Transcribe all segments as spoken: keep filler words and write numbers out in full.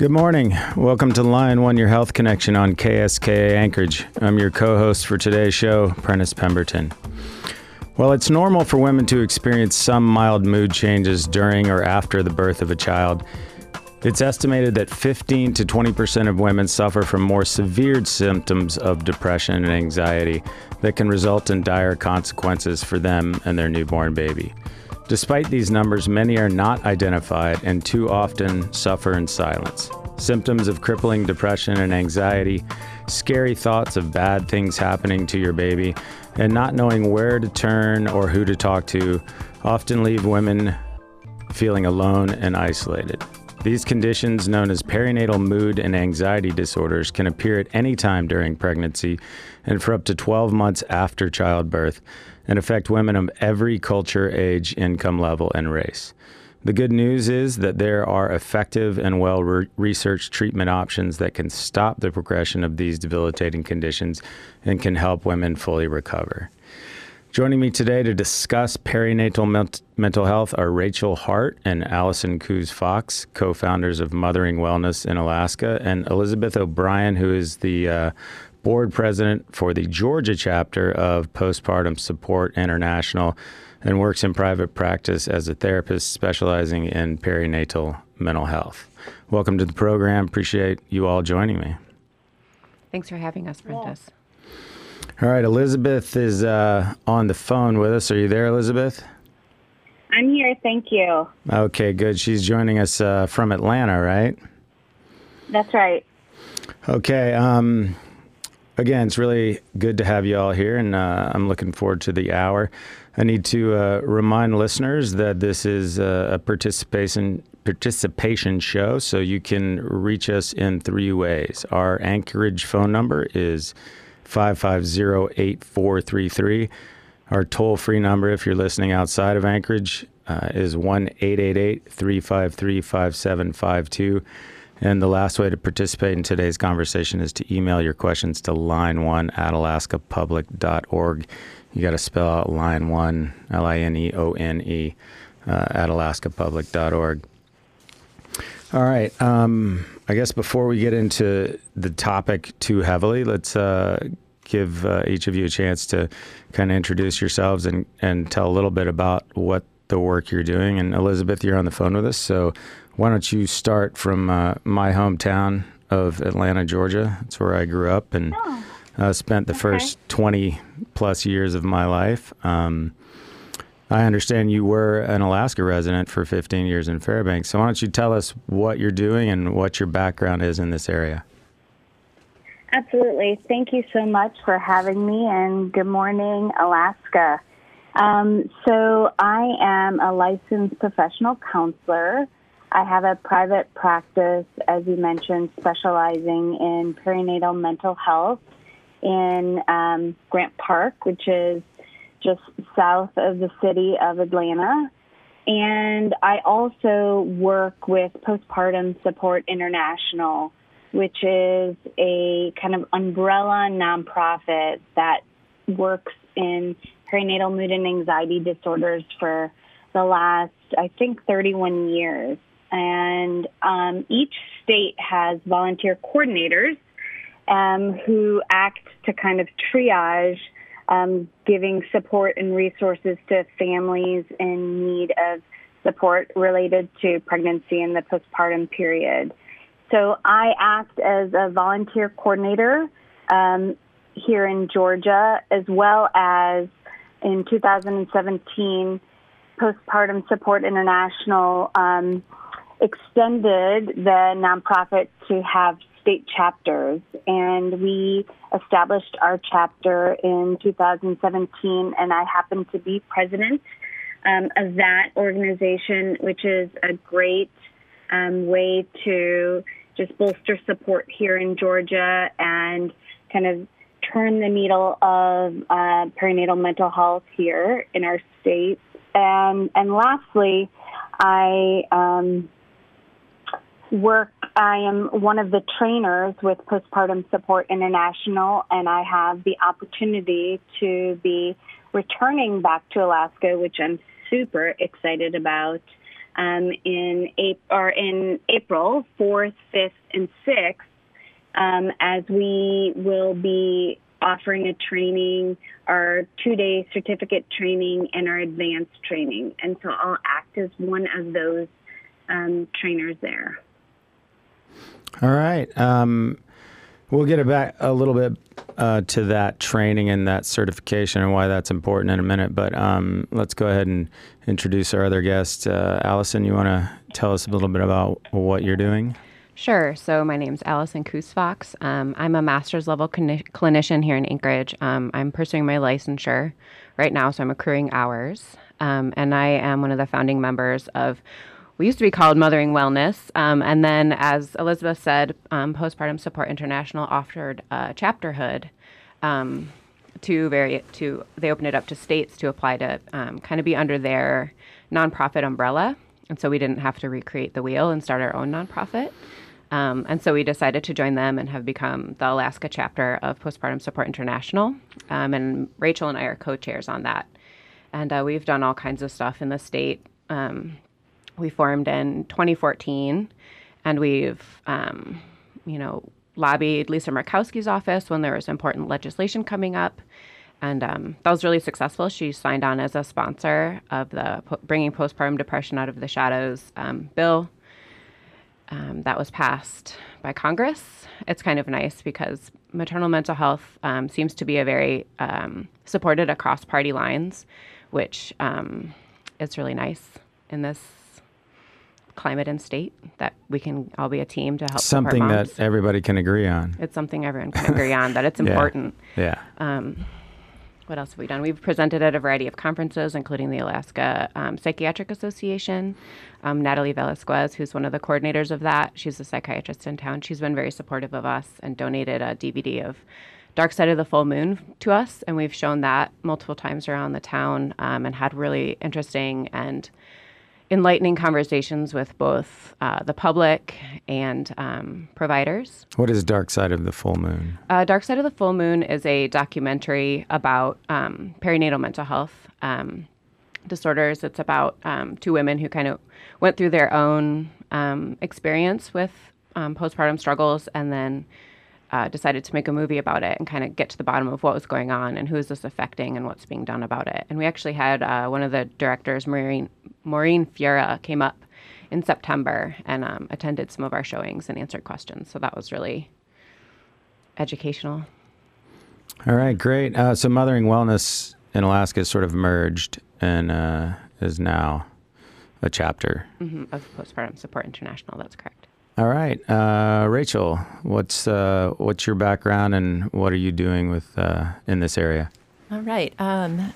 Good morning. Welcome to Line One, your health connection on K S K A Anchorage. I'm your co-host for today's show, Prentice Pemberton. While it's normal for women to experience some mild mood changes during or after the birth of a child, it's estimated that fifteen to twenty percent of women suffer from more severe symptoms of depression and anxiety that can result in dire consequences for them and their newborn baby. Despite these numbers, many are not identified and too often suffer in silence. Symptoms of crippling depression and anxiety, scary thoughts of bad things happening to your baby, and not knowing where to turn or who to talk to often leave women feeling alone and isolated. These conditions, known as perinatal mood and anxiety disorders, can appear at any time during pregnancy and for up to twelve months after childbirth, and affect women of every culture, age, income level, and race. The good news is that there are effective and well-researched treatment options that can stop the progression of these debilitating conditions and can help women fully recover. Joining me today to discuss perinatal ment- mental health are Rachel Hart and Allison Coos-Fox, co-founders of Mothering Wellness in Alaska, and Elizabeth O'Brien, who is the uh, board president for the Georgia chapter of Postpartum Support International and works in private practice as a therapist specializing in perinatal mental health. Welcome to the program. Appreciate you all joining me. Thanks for having us, Prentice. All right, Elizabeth is uh, on the phone with us. Are you there, Elizabeth? I'm here, thank you. Okay, good. She's joining us uh, from Atlanta, right? That's right. Okay. Um, again, it's really good to have you all here, and uh, I'm looking forward to the hour. I need to uh, remind listeners that this is a, a participation participation show, so you can reach us in three ways. Our Anchorage phone number is five five zero, eight four three three. Our toll-free number, if you're listening outside of Anchorage, uh, is one eight eight eight, three five three, five seven five two. And the last way to participate in today's conversation is to email your questions to line one at alaska public dot org. You got to spell out line one, L I N E O N E, uh, at alaska public dot org. All right. Um, I guess before we get into the topic too heavily, let's uh, give uh, each of you a chance to kind of introduce yourselves and, and tell a little bit about what the work you're doing. And Elizabeth, you're on the phone with us, so why don't you start from uh, my hometown of Atlanta, Georgia. That's where I grew up and Oh, uh, spent the okay. first twenty plus years of my life. Um, I understand you were an Alaska resident for fifteen years in Fairbanks. So why don't you tell us what you're doing and what your background is in this area? Absolutely. Thank you so much for having me, and good morning, Alaska. Um, so I am a licensed professional counselor. I have a private practice, as you mentioned, specializing in perinatal mental health in um, Grant Park, which is just south of the city of Atlanta. And I also work with Postpartum Support International, which is a kind of umbrella nonprofit that works in perinatal mood and anxiety disorders for the last, I think, thirty-one years. And um, each state has volunteer coordinators um, who act to kind of triage Um, giving support and resources to families in need of support related to pregnancy and the postpartum period. So I act as a volunteer coordinator um, here in Georgia, as well as in two thousand seventeen, Postpartum Support International um, extended the nonprofit to have state chapters, and we established our chapter in two thousand seventeen, and I happen to be president um, of that organization, which is a great um, way to just bolster support here in Georgia and kind of turn the needle of uh, perinatal mental health here in our state. And, and lastly, I um, work, I am one of the trainers with Postpartum Support International, and I have the opportunity to be returning back to Alaska, which I'm super excited about, um, in, April, or in April fourth, fifth, and sixth, um, as we will be offering a training, our two-day certificate training and our advanced training. And so I'll act as one of those um, trainers there. All right. Um, we'll get back a little bit uh, to that training and that certification and why that's important in a minute. But um, let's go ahead and introduce our other guest. Uh, Allison, you want to tell us a little bit about what you're doing? Sure. So my name's Allison Koosfox. Um, I'm a master's level clini- clinician here in Anchorage. Um, I'm pursuing my licensure right now, so I'm accruing hours. Um, and I am one of the founding members of, we used to be called Mothering Wellness. Um, and then, as Elizabeth said, um, Postpartum Support International offered uh, chapterhood um, to very, to, they opened it up to states to apply to um, kind of be under their nonprofit umbrella. And so we didn't have to recreate the wheel and start our own nonprofit. Um, and so we decided to join them and have become the Alaska chapter of Postpartum Support International. Um, and Rachel and I are co-chairs on that. And uh, we've done all kinds of stuff in the state. Um, we formed in twenty fourteen, and we've, um, you know, lobbied Lisa Murkowski's office when there was important legislation coming up. And um, that was really successful. She signed on as a sponsor of the po- Bringing Postpartum Depression Out of the Shadows um, bill. Um, that was passed by Congress. It's kind of nice because maternal mental health um, seems to be a very um, supported across party lines, which um, is really nice in this climate and state that we can all be a team to help Something support moms. that everybody can agree on. It's something everyone can agree on, that it's important. Yeah. Um, What else have we done? We've presented at a variety of conferences, including the Alaska um, Psychiatric Association. Um, Natalie Velasquez, who's one of the coordinators of that, she's a psychiatrist in town. She's been very supportive of us and donated a D V D of Dark Side of the Full Moon to us. And we've shown that multiple times around the town um, and had really interesting and enlightening conversations with both uh, the public and um, providers. What is Dark Side of the Full Moon? Uh, Dark Side of the Full Moon is a documentary about um, perinatal mental health um, disorders. It's about um, two women who kind of went through their own um, experience with um, postpartum struggles and then uh, decided to make a movie about it and kind of get to the bottom of what was going on and who is this affecting and what's being done about it. And we actually had uh, one of the directors, Maureen, Maureen Fiera, came up in September and um, attended some of our showings and answered questions. So that was really educational. All right, great. Uh, so Mothering Wellness in Alaska is sort of merged and uh, is now a chapter. Mm-hmm, of Postpartum Support International, that's correct. All right, uh, Rachel, what's uh, what's your background and what are you doing with uh, in this area? All right. Um,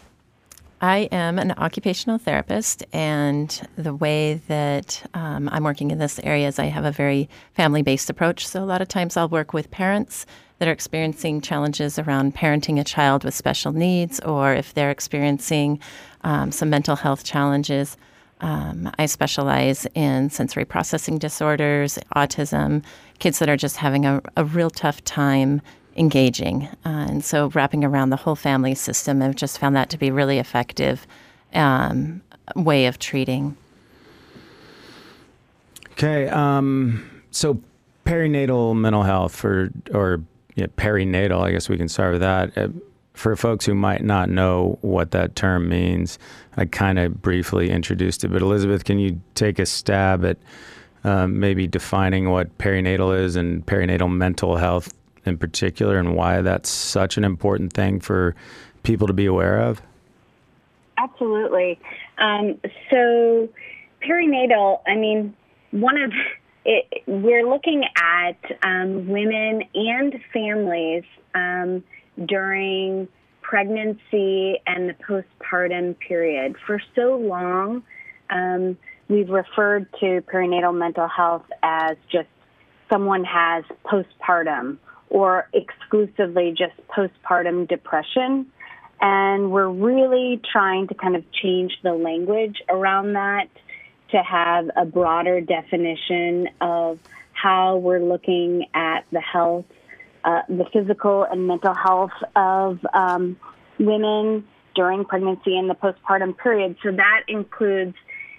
I am an occupational therapist, and the way that um, I'm working in this area is I have a very family-based approach. So a lot of times I'll work with parents that are experiencing challenges around parenting a child with special needs, or if they're experiencing um, some mental health challenges. Um, I specialize in sensory processing disorders, autism, kids that are just having a, a real tough time engaging. Uh, and so wrapping around the whole family system, I've just found that to be really effective um, way of treating. Okay, um, so perinatal mental health for, or yeah, perinatal, I guess we can start with that. Uh, for folks who might not know what that term means, I kind of briefly introduced it, but Elizabeth, can you take a stab at um, maybe defining what perinatal is and perinatal mental health in particular, and why that's such an important thing for people to be aware of? Absolutely. Um, so perinatal, I mean, one of it, we're looking at um, women and families um, during pregnancy and the postpartum period. For so long, um, we've referred to perinatal mental health as just someone has postpartum or exclusively just postpartum depression. And we're really trying to kind of change the language around that to have a broader definition of how we're looking at the health, uh, the physical and mental health of um, women during pregnancy and the postpartum period. So that includes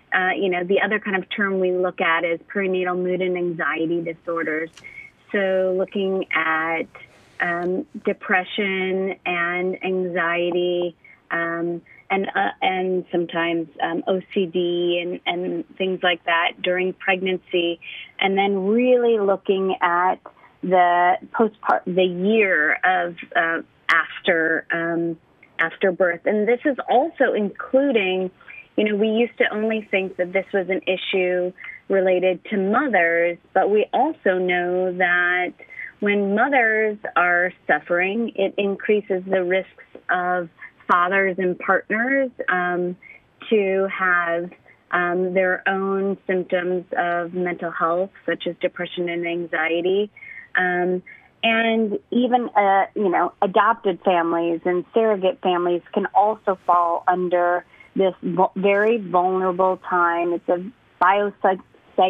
uh, you know, the other kind of term we look at is perinatal mood and anxiety disorders. So looking at um, depression and anxiety, um, and uh, and sometimes um, O C D and, and things like that during pregnancy, and then really looking at the postpart the year of uh, after um, after birth, and this is also including, you know, we used to only think that this was an issue related to mothers, but we also know that when mothers are suffering, it increases the risks of fathers and partners um, to have um, their own symptoms of mental health, such as depression and anxiety. Um, and even, uh, you know, adopted families and surrogate families can also fall under this vo- very vulnerable time. It's a biopsych-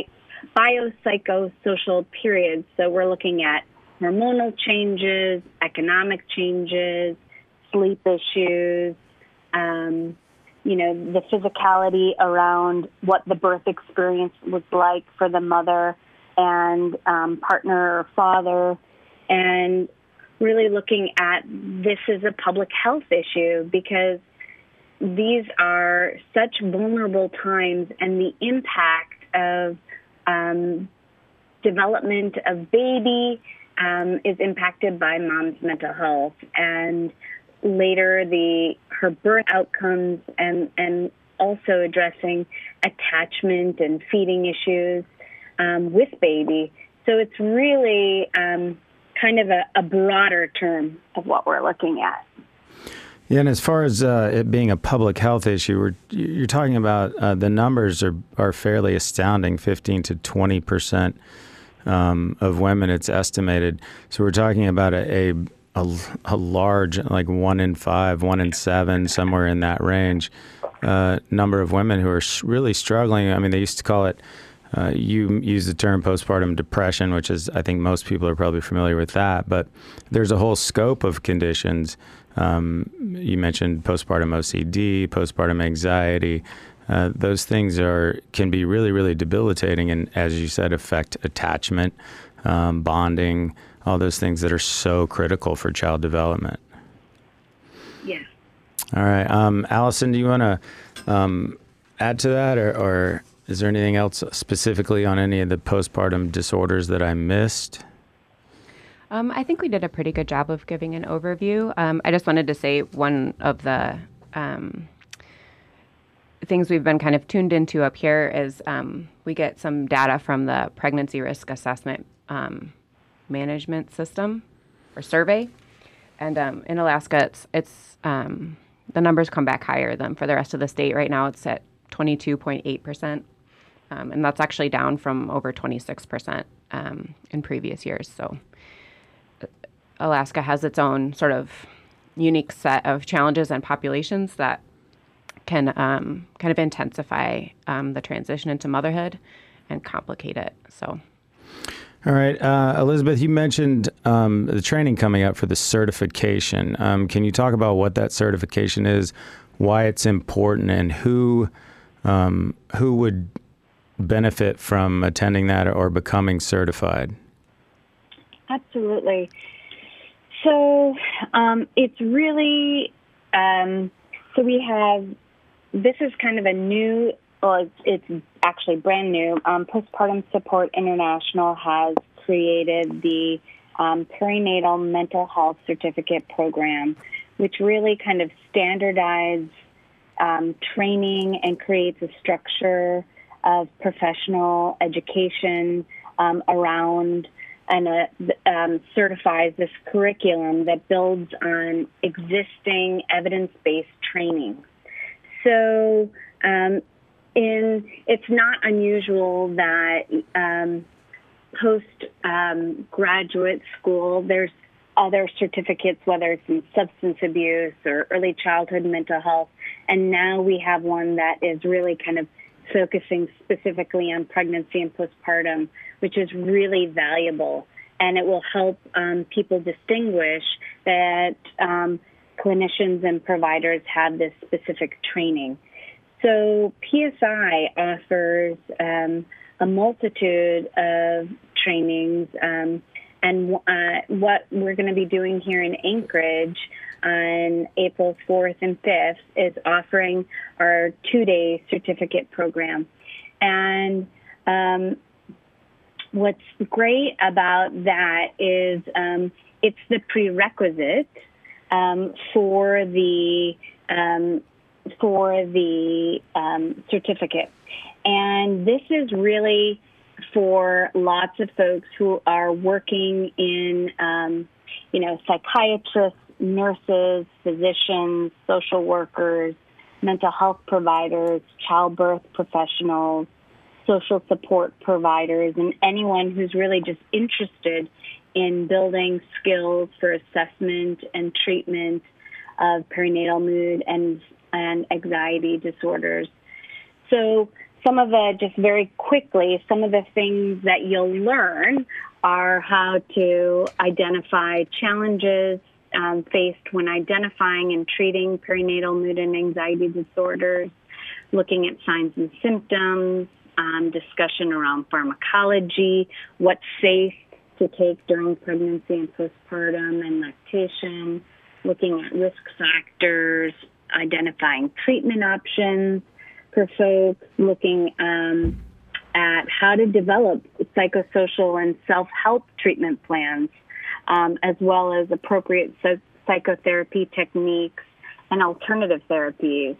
biopsychosocial period. So we're looking at hormonal changes, economic changes, sleep issues, um, you know, the physicality around what the birth experience was like for the mother and um, partner or father, and really looking at this as a public health issue because these are such vulnerable times, and the impact of um, development of baby um, is impacted by mom's mental health, and later the her birth outcomes, and and also addressing attachment and feeding issues um, with baby. So it's really um, kind of a, a broader term of what we're looking at. Yeah, and as far as uh, it being a public health issue, we're, you're talking about uh, the numbers are, are fairly astounding, fifteen to twenty percent um, of women, it's estimated. So we're talking about a, a A, a large, like one in five, one in seven, somewhere in that range, uh, number of women who are really struggling. I mean, they used to call it, uh, you use the term postpartum depression, which is, I think most people are probably familiar with that, but there's a whole scope of conditions. Um, you mentioned postpartum O C D, postpartum anxiety. Uh, those things are can be really, really debilitating and, as you said, affect attachment, um, bonding, all those things that are so critical for child development. Yeah. All right. Um, Allison, do you want to um, add to that, or, or is there anything else specifically on any of the postpartum disorders that I missed? Um, I think we did a pretty good job of giving an overview. Um, I just wanted to say one of the um, things we've been kind of tuned into up here is um, we get some data from the Pregnancy Risk Assessment um, Management System or survey. And um, in Alaska, it's, it's um, the numbers come back higher than for the rest of the state. Right now, it's at twenty-two point eight percent. Um, and that's actually down from over twenty-six percent um, in previous years. So Alaska has its own sort of unique set of challenges and populations that can um, kind of intensify um, the transition into motherhood and complicate it. So, all right, uh, Elizabeth, you mentioned um, the training coming up for the certification. Um, can you talk about what that certification is, why it's important, and who um, who would benefit from attending that or becoming certified? Absolutely. So um, it's really, um, so we have, this is kind of a new, well, it's, it's actually brand new. Um, Postpartum Support International has created the um, Perinatal Mental Health Certificate Program, which really kind of standardizes um, training and creates a structure of professional education um, around and uh, um, certifies this curriculum that builds on existing evidence-based training. So um, in, it's not unusual that um, post-graduate um, school, there's other certificates, whether it's in substance abuse or early childhood mental health, and now we have one that is really kind of focusing specifically on pregnancy and postpartum, which is really valuable. And it will help um, people distinguish that um, clinicians and providers have this specific training. So P S I offers um, a multitude of trainings, um, and uh, what we're going to be doing here in Anchorage on April fourth and fifth is offering our two-day certificate program. And um, what's great about that is um, it's the prerequisite um, for the um, for the um, certificate. And this is really for lots of folks who are working in, um, you know, psychiatrists, nurses, physicians, social workers, mental health providers, childbirth professionals, social support providers, and anyone who's really just interested in building skills for assessment and treatment of perinatal mood and, and anxiety disorders. So some of the, just very quickly, some of the things that you'll learn are how to identify challenges um, faced when identifying and treating perinatal mood and anxiety disorders, looking at signs and symptoms, um, discussion around pharmacology, what's safe to take during pregnancy and postpartum and lactation, looking at risk factors, identifying treatment options for folks, looking um, at how to develop psychosocial and self-help treatment plans, um, as well as appropriate psych- psychotherapy techniques and alternative therapies.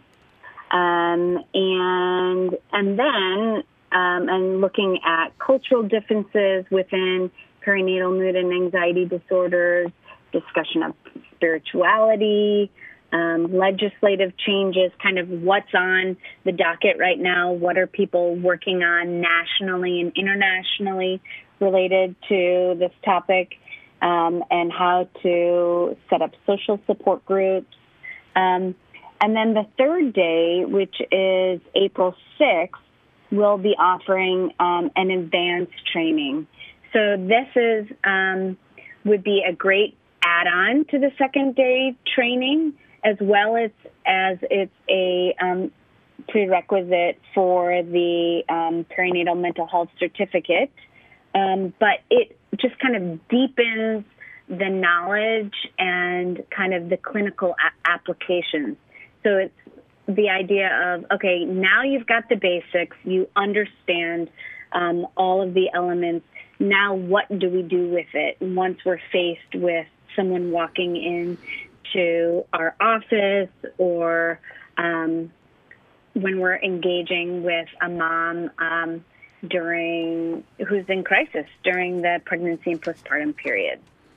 Um, and and then um, and looking at cultural differences within perinatal mood and anxiety disorders, discussion of spirituality, um, legislative changes, kind of what's on the docket right now, what are people working on nationally and internationally related to this topic, um, and how to set up social support groups. Um, and then the third day, which is April sixth, we'll be offering um, an advanced training. So this is um, would be a great add-on to the second day training, as well as as it's a um, prerequisite for the um, perinatal mental health certificate. Um, but it just kind of deepens the knowledge and kind of the clinical a- applications. So it's the idea of, okay, now you've got the basics, you understand um, all of the elements. Now what do we do with it once we're faced with someone walking in to our office, or um, when we're engaging with a mom um, during who's in crisis during the pregnancy and postpartum period?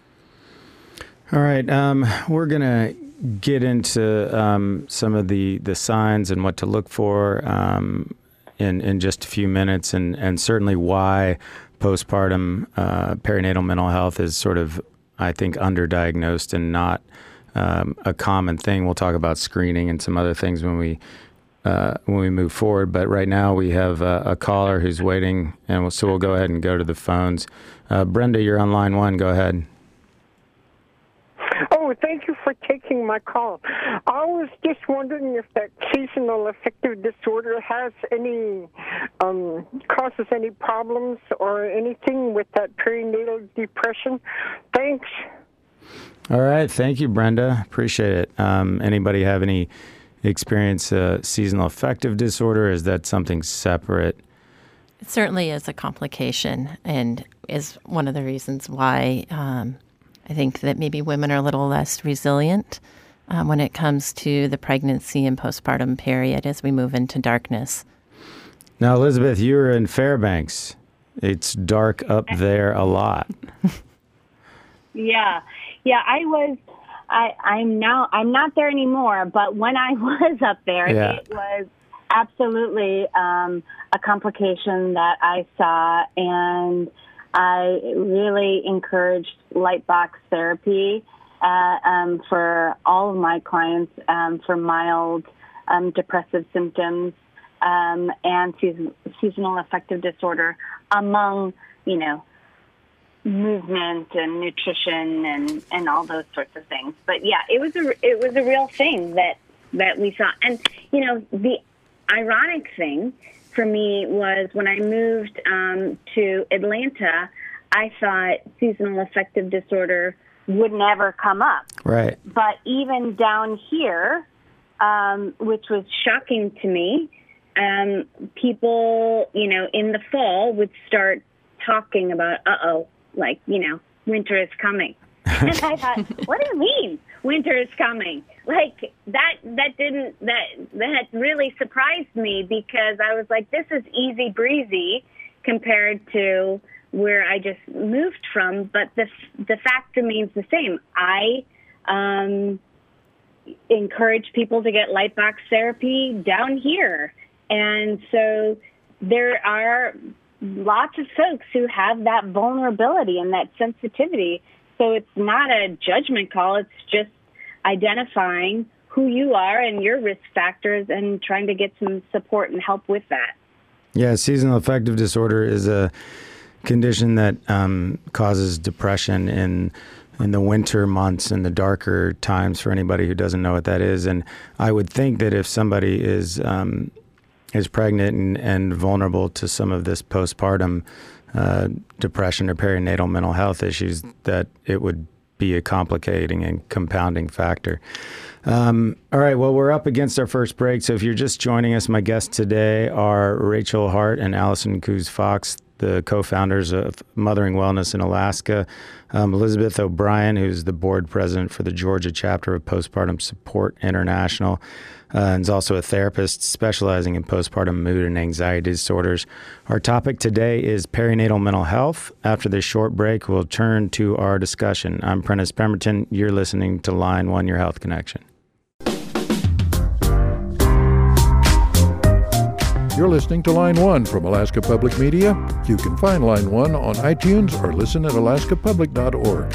All right, um, we're gonna get into um, some of the, the signs and what to look for um, in in just a few minutes, and and certainly why postpartum uh, perinatal mental health is sort of, I think, underdiagnosed and not um, a common thing. We'll talk about screening and some other things when we uh, when we move forward. But right now we have a, a caller who's waiting, and we'll, so we'll go ahead and go to the phones. Uh, Brenda, you're on line one. Go ahead. Oh, thank you for taking my call. I was just wondering if that seasonal affective disorder has any, um, causes any problems or anything with that perinatal depression. Thanks. All right. Thank you, Brenda. Appreciate it. Um, anybody have any experience uh, seasonal affective disorder? Is that something separate? It certainly is a complication, and is one of the reasons why um, I think that maybe women are a little less resilient um, when it comes to the pregnancy and postpartum period as we move into darkness. Now, Elizabeth, you're in Fairbanks. It's dark up there a lot. Yeah, yeah. I was. I, I'm now. I'm not there anymore. But when I was up there, yeah. it was absolutely um, a complication that I saw, and I really encouraged Lightbox therapy uh, um, for all of my clients um, for mild um, depressive symptoms um, and season, seasonal affective disorder, among, you know, movement and nutrition and, and all those sorts of things. But yeah, it was a it was a real thing that that we saw, and you know the ironic thing for me was when I moved um, to Atlanta, I thought seasonal affective disorder would never come up. Right. But even down here, um, which was shocking to me, um, people, you know, in the fall would start talking about, uh-oh, like, you know, winter is coming. And I thought, what do you mean winter is coming? Like, that that didn't, that that really surprised me, because I was like, this is easy breezy compared to where I just moved from. But the the fact remains the same. I um, encourage people to get light box therapy down here. And so there are lots of folks who have that vulnerability and that sensitivity. So it's not a judgment call. It's just identifying who you are and your risk factors and trying to get some support and help with that. Yeah, seasonal affective disorder is a condition that um, causes depression in in the winter months and the darker times, for anybody who doesn't know what that is. And I would think that if somebody is um, is pregnant and, and vulnerable to some of this postpartum uh, depression or perinatal mental health issues, that it would be a complicating and compounding factor. Um, all right, well, we're up against our first break. So if you're just joining us, my guests today are Rachel Hart and Allison Coos-Fox, the co-founders of Mothering Wellness in Alaska. Um, Elizabeth O'Brien, who's the board president for the Georgia chapter of Postpartum Support International, uh, and is also a therapist specializing in postpartum mood and anxiety disorders. Our topic today is perinatal mental health. After this short break, we'll turn to our discussion. I'm Prentice Pemberton. You're listening to Line One, Your Health Connection. You're listening to Line One from Alaska Public Media. You can find Line One on iTunes or listen at alaska public dot org.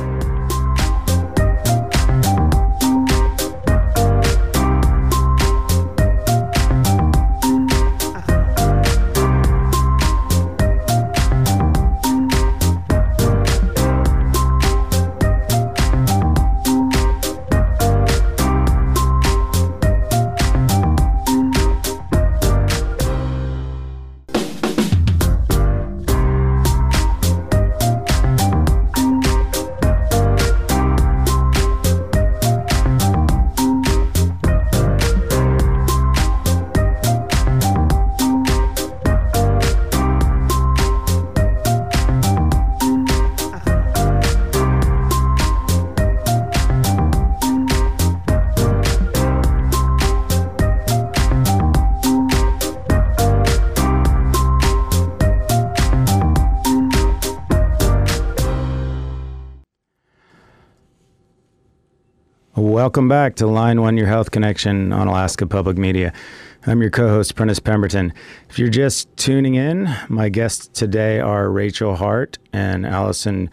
Welcome back to Line One, Your Health Connection on Alaska Public Media. I'm your co-host, Prentice Pemberton. If you're just tuning in, my guests today are Rachel Hart and Allison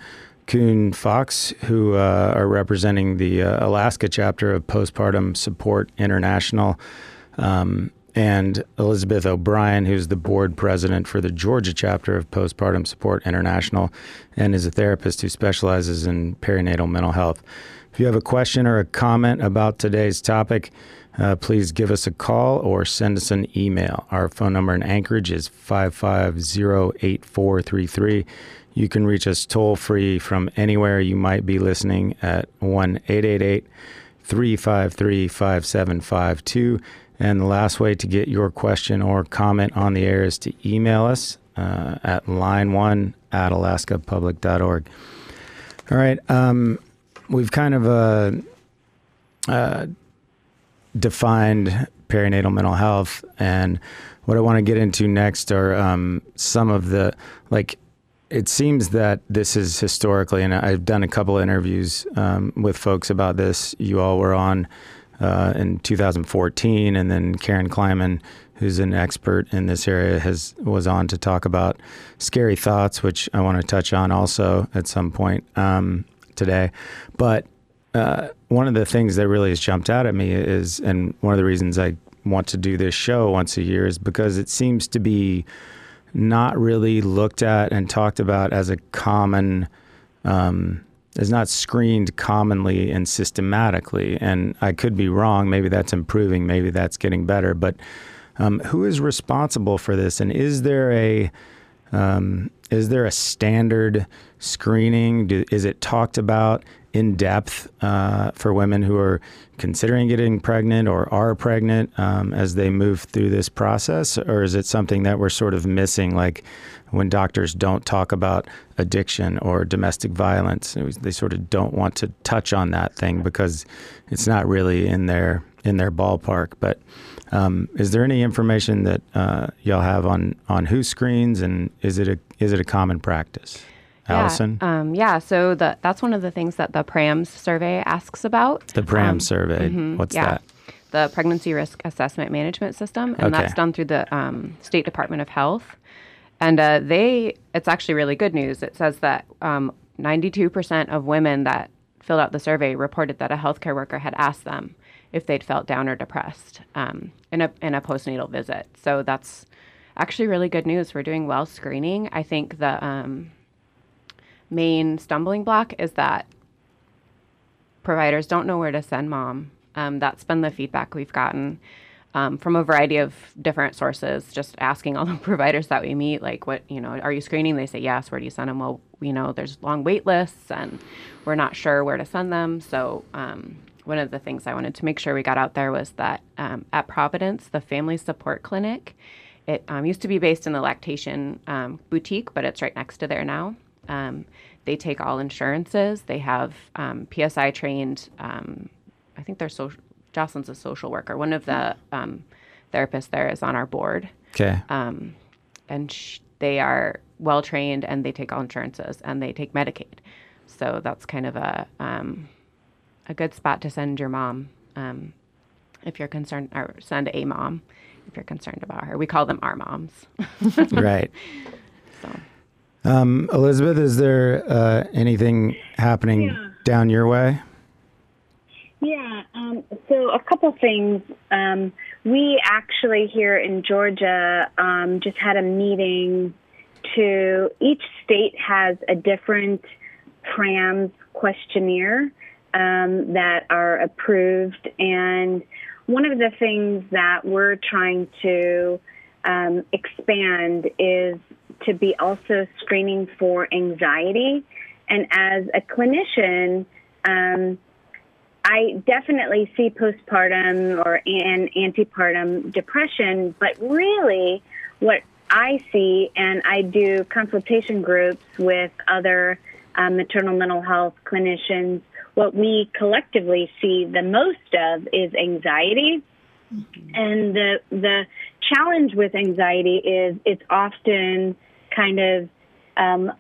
Coos-Fox, who uh, are representing the uh, Alaska chapter of Postpartum Support International, um, and Elizabeth O'Brien, who's the board president for the Georgia chapter of Postpartum Support International and is a therapist who specializes in perinatal mental health. If you have a question or a comment about today's topic, uh, please give us a call or send us an email. Our phone number in Anchorage is five five zero, eight four three three. You can reach us toll-free from anywhere you might be listening at one eight eight eight, three five three, five seven five two. And the last way to get your question or comment on the air is to email us uh, at line one at alaska public dot org. All right. Um, We've kind of uh, uh, defined perinatal mental health, and what I want to get into next are um, some of the, like, it seems that this is historically, and I've done a couple of interviews um, with folks about this. You all were on uh, in two thousand fourteen, and then Karen Kleiman, who's an expert in this area, has was on to talk about scary thoughts, which I want to touch on also at some point. Um, today. But uh, one of the things that really has jumped out at me is, and one of the reasons I want to do this show once a year, is because it seems to be not really looked at and talked about as a common, um, is not screened commonly and systematically. And I could be wrong. Maybe that's improving. Maybe that's getting better. But Um, who is responsible for this, and is there a um, is there a standard screening? Do, is it talked about in depth uh, for women who are considering getting pregnant or are pregnant um, as they move through this process? Or is it something that we're sort of missing, like when doctors don't talk about addiction or domestic violence? They sort of don't want to touch on that thing because it's not really in their in their ballpark. But um, is there any information that uh, y'all have on, on who screens, and is it a is it a common practice? Allison? Yeah, um, yeah. So the, that's one of the things that the PRAMS survey asks about. The PRAMS um, survey. Mm-hmm, What's yeah. that? The Pregnancy Risk Assessment Management System, and Okay. that's done through the um, State Department of Health. And uh, they, it's actually really good news. It says that um, ninety-two percent of women that filled out the survey reported that a healthcare worker had asked them if they'd felt down or depressed um, in a in a postnatal visit. So that's actually really good news. We're doing well screening. I think the um, main stumbling block is that providers don't know where to send mom. Um, that's been the feedback we've gotten um, from a variety of different sources, just asking all the providers that we meet, like, what, you know, are you screening? They say, yes. Where do you send them? Well, you know, there's long wait lists and we're not sure where to send them. So um, one of the things I wanted to make sure we got out there was that um, at Providence, the Family Support Clinic, it um, used to be based in the lactation um, boutique, but it's right next to there now. Um, they take all insurances. They have um, P S I trained, um, I think they're social, Jocelyn's a social worker. One of the um, therapists there is on our board. Okay. Um, and sh- they are well trained, and they take all insurances, and they take Medicaid. So that's kind of a um, a good spot to send your mom um, if you're concerned, or send a mom if you're concerned about her. We call them our moms. Right. So. Um, Elizabeth, is there uh, anything happening Yeah. down your way? Yeah, um, so a couple things. Um, we actually here in Georgia um, just had a meeting to, each state has a different PRAMS questionnaire um, that are approved. And one of the things that we're trying to um, expand is to be also screening for anxiety. And as a clinician, um, I definitely see postpartum or and antepartum depression, but really what I see, and I do consultation groups with other um, maternal mental health clinicians, what we collectively see the most of is anxiety. Mm-hmm. And the the challenge with anxiety is it's often kind of um,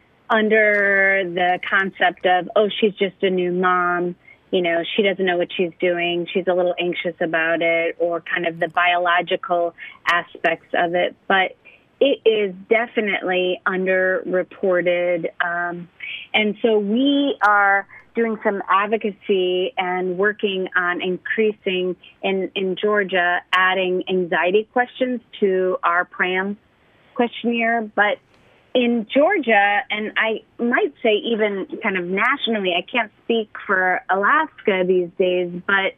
under the concept of, oh, she's just a new mom. You know, she doesn't know what she's doing. She's a little anxious about it, or kind of the biological aspects of it. But it is definitely underreported. Um, and so we are doing some advocacy and working on increasing in, in Georgia, adding anxiety questions to our PRAMS questionnaire. But in Georgia, and I might say even kind of nationally, I can't speak for Alaska these days, but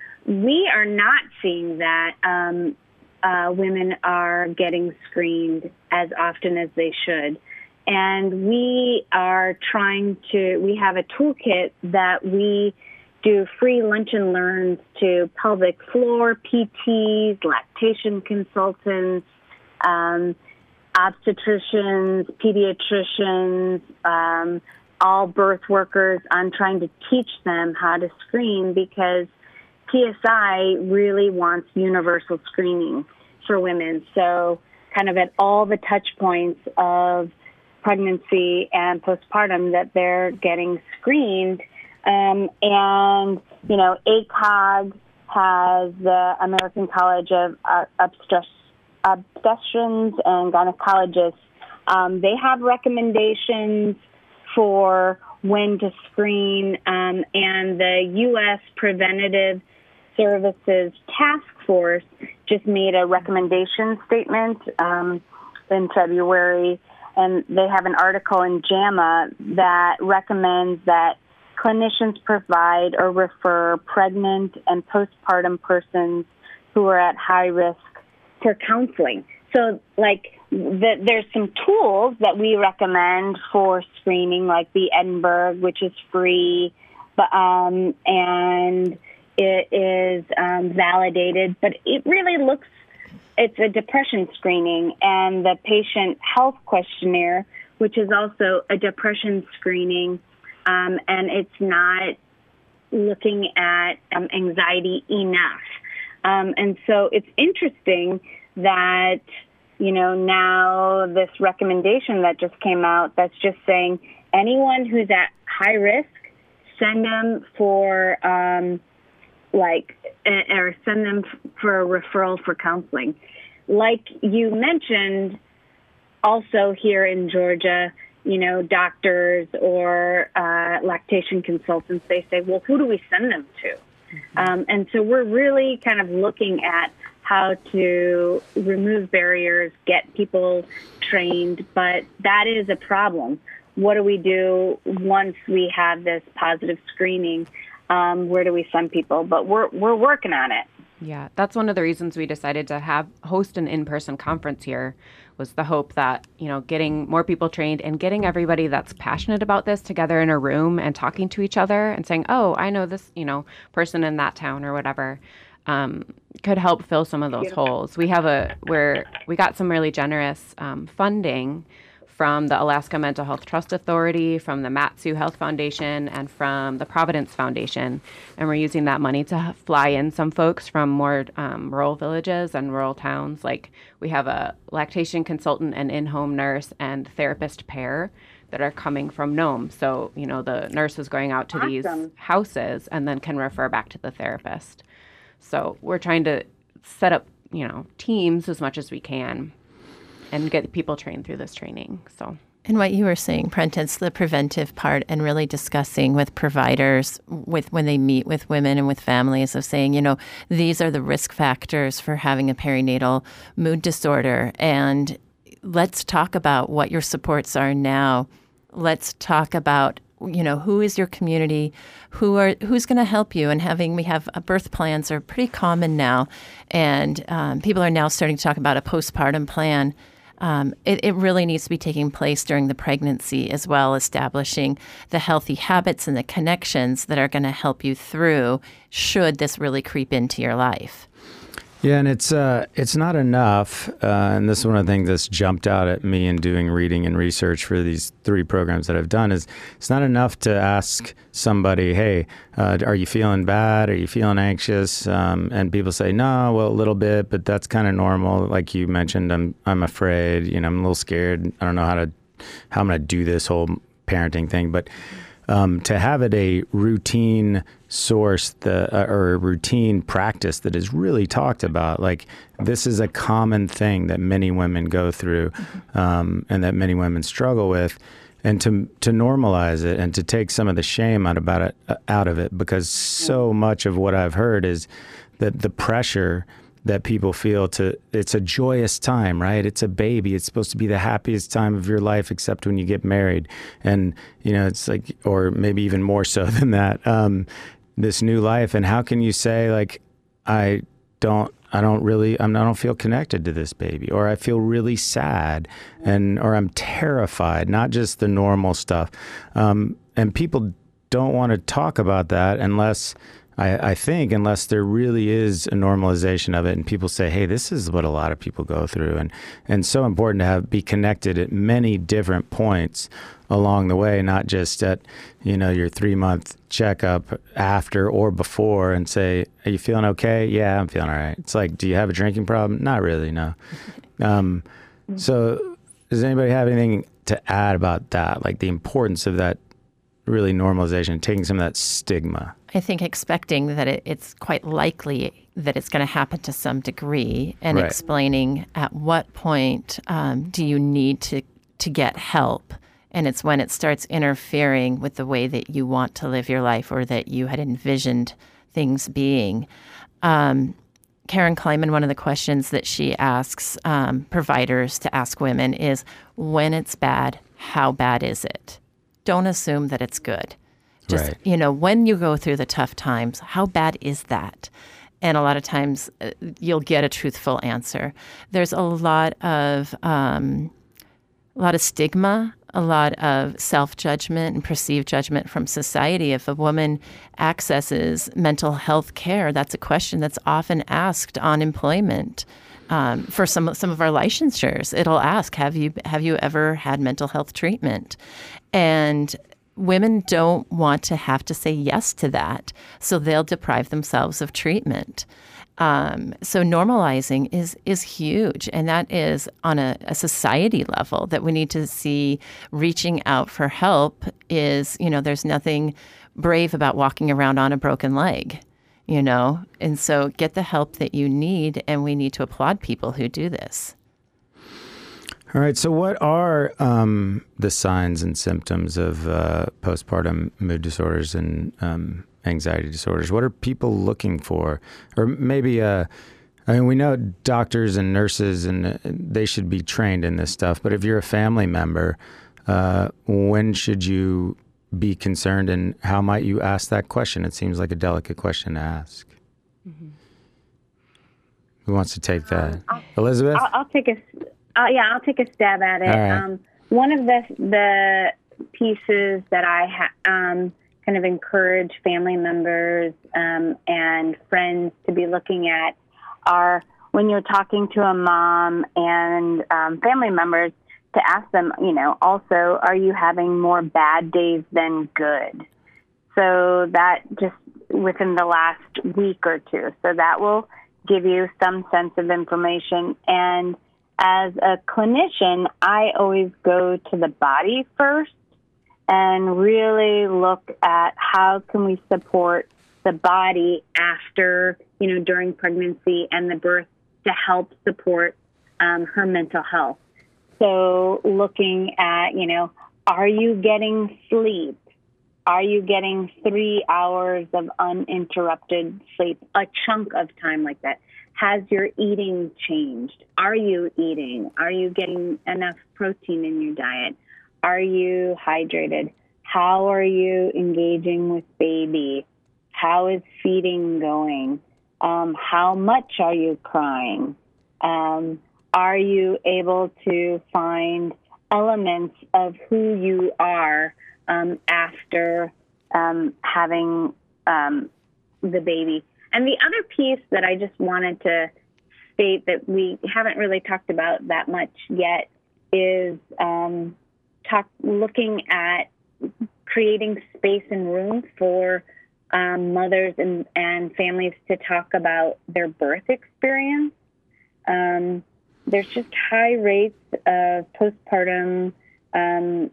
we are not seeing that um, uh, women are getting screened as often as they should. And we are trying to, we have a toolkit that we do free lunch and learns to pelvic floor P Ts, lactation consultants, um, obstetricians, pediatricians, um, all birth workers, on trying to teach them how to screen, because P S I really wants universal screening for women. So kind of at all the touch points of pregnancy and postpartum that they're getting screened. Um, and, you know, A C O G has the American College of uh, Obstetrics obstetricians and gynecologists. Um, they have recommendations for when to screen, um, and the U S Preventative Services Task Force just made a recommendation statement um, in February, and they have an article in JAMA that recommends that clinicians provide or refer pregnant and postpartum persons who are at high risk for counseling. So, like, the, there's some tools that we recommend for screening, like the Edinburgh, which is free, but um, and it is um, validated. But it really looks, it's a depression screening, and the patient health questionnaire, which is also a depression screening, um, and it's not looking at um, anxiety enough. Um, and so it's interesting that, you know, now this recommendation that just came out that's just saying anyone who's at high risk, send them for, um, like, uh, or send them f- for a referral for counseling. Like you mentioned, also here in Georgia, you know, doctors or uh, lactation consultants, they say, well, who do we send them to? Mm-hmm. Um, and so we're really kind of looking at how to remove barriers, get people trained, but that is a problem. What do we do once we have this positive screening? Um, where do we send people? But we're we're working on it. Yeah, that's one of the reasons we decided to have host an in-person conference here, was the hope that, you know, getting more people trained and getting everybody that's passionate about this together in a room and talking to each other and saying, oh, I know this, you know, person in that town or whatever, um, could help fill some of those holes. We have a, where we got some really generous um, funding from the Alaska Mental Health Trust Authority, from the Mat-Su Health Foundation, and from the Providence Foundation. And we're using that money to fly in some folks from more um, rural villages and rural towns. Like, we have a lactation consultant and in-home nurse and therapist pair that are coming from Nome. So, you know, the nurse is going out to Awesome. these houses and then can refer back to the therapist. So we're trying to set up, you know, teams as much as we can and get people trained through this training. So, and what you were saying, Prentice, the preventive part, and really discussing with providers, with when they meet with women and with families, of saying, you know, these are the risk factors for having a perinatal mood disorder, and let's talk about what your supports are now. Let's talk about, you know, who is your community, who are who's going to help you, and having we have uh, birth plans are pretty common now, and um, people are now starting to talk about a postpartum plan. Um, it, it really needs to be taking place during the pregnancy as well, establishing the healthy habits and the connections that are going to help you through should this really creep into your life. Yeah, and it's uh, it's not enough, uh, and this is one of the things that's jumped out at me in doing reading and research for these three programs that I've done, is it's not enough to ask somebody, hey, uh, are you feeling bad? Are you feeling anxious? Um, and people say, no, well, a little bit, but that's kind of normal. Like you mentioned, I'm I'm afraid, you know, I'm a little scared. I don't know how to how I'm going to do this whole parenting thing, but Um, to have it a routine source the, uh, or a routine practice that is really talked about, like this is a common thing that many women go through um, and that many women struggle with, and to to normalize it and to take some of the shame out about it uh, out of it, because so much of what I've heard is that the pressure that people feel to, it's a joyous time, right? It's a baby. It's supposed to be the happiest time of your life, except when you get married. And, you know, it's like, or maybe even more so than that, um, this new life. And how can you say, like, I don't, I don't really, I'm, I don't feel connected to this baby, or I feel really sad, and, or I'm terrified, not just the normal stuff. Um, and people don't want to talk about that unless, I, I think, unless there really is a normalization of it, and people say, hey, this is what a lot of people go through. And and so important to have be connected at many different points along the way, not just at, you know, your three-month checkup after or before, and say, are you feeling okay? Yeah, I'm feeling all right. It's like, do you have a drinking problem? Not really, no. Um, so does anybody have anything to add about that, like the importance of that really normalization, taking some of that stigma? I think expecting that it, it's quite likely that it's going to happen to some degree, and Right. explaining at what point um, do you need to, to get help. And it's when it starts interfering with the way that you want to live your life or that you had envisioned things being. Um, Karen Kleiman, one of the questions that she asks um, providers to ask women is, when it's bad, how bad is it? Don't assume that it's good. Just, Right. you know, when you go through the tough times, how bad is that? And a lot of times uh, you'll get a truthful answer. There's a lot of um, a lot of stigma, a lot of self-judgment and perceived judgment from society. If a woman accesses mental health care, that's a question that's often asked on employment. Um, for some some of our licensures, it'll ask, have you have you ever had mental health treatment? And women don't want to have to say yes to that, so they'll deprive themselves of treatment. Um, so normalizing is is huge, and that is on a, a society level that we need to see. Reaching out for help is, you know, there's nothing brave about walking around on a broken leg, you know, and so get the help that you need, and we need to applaud people who do this. All right. So what are um, the signs and symptoms of uh, postpartum mood disorders and um, anxiety disorders? What are people looking for? Or maybe, uh, I mean, we know doctors and nurses, and uh, they should be trained in this stuff. But if you're a family member, uh, when should you be concerned, and how might you ask that question? It seems like a delicate question to ask. Mm-hmm. Who wants to take that? Um, Elizabeth? I'll, I'll take a... Uh, yeah, I'll take a stab at it. Right. Um, one of the the pieces that I ha- um, kind of encourage family members um, and friends to be looking at are when you're talking to a mom and um, family members, to ask them, you know, also, are you having more bad days than good? So that just within the last week or two. So that will give you some sense of information. And as a clinician, I always go to the body first and really look at how can we support the body after, you know, during pregnancy and the birth to help support um, her mental health. So looking at, you know, are you getting sleep? Are you getting three hours of uninterrupted sleep, a chunk of time like that? Has your eating changed? Are you eating? Are you getting enough protein in your diet? Are you hydrated? How are you engaging with baby? How is feeding going? Um, how much are you crying? Um, are you able to find elements of who you are um, after um, having um, the baby? And the other piece that I just wanted to state that we haven't really talked about that much yet is um, talk, looking at creating space and room for um, mothers and, and families to talk about their birth experience. Um, there's just high rates of postpartum um,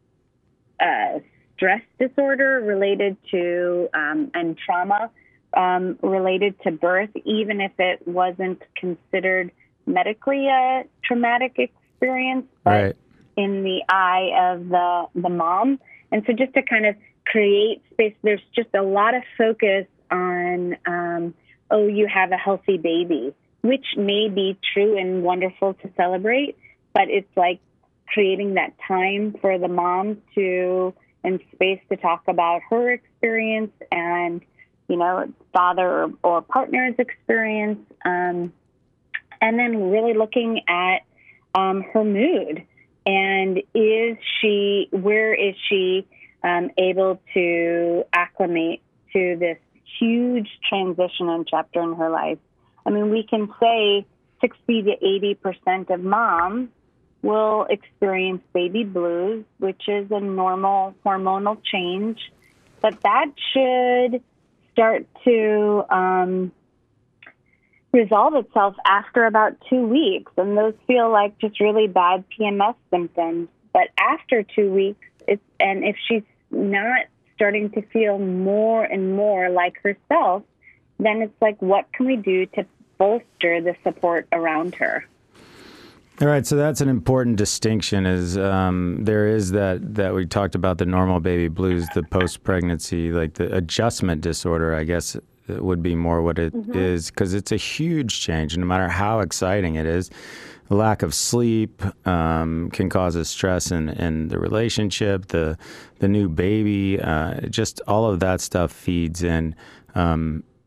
uh, stress disorder related to um, and trauma Um, related to birth, even if it wasn't considered medically a traumatic experience, but right. in the eye of the the mom. And so just to kind of create space, there's just a lot of focus on, um, oh, you have a healthy baby, which may be true and wonderful to celebrate, but it's like creating that time for the mom to, and space to talk about her experience and, you know, father or, or partner's experience, um, and then really looking at um, her mood. And is she, where is she um, able to acclimate to this huge transition and chapter in her life? I mean, we can say sixty to eighty percent of moms will experience baby blues, which is a normal hormonal change, but that should start to um, resolve itself after about two weeks. And those feel like just really bad P M S symptoms. But after two weeks, it's, and if she's not starting to feel more and more like herself, then it's like, what can we do to bolster the support around her? All right, so that's an important distinction. Is um, there is that that we talked about, the normal baby blues, the post-pregnancy, like the adjustment disorder, I guess it would be more what it mm-hmm. is, because it's a huge change. No matter how exciting it is, the lack of sleep um, can cause a stress in, in the relationship, the the new baby, uh, just all of that stuff feeds in. Um,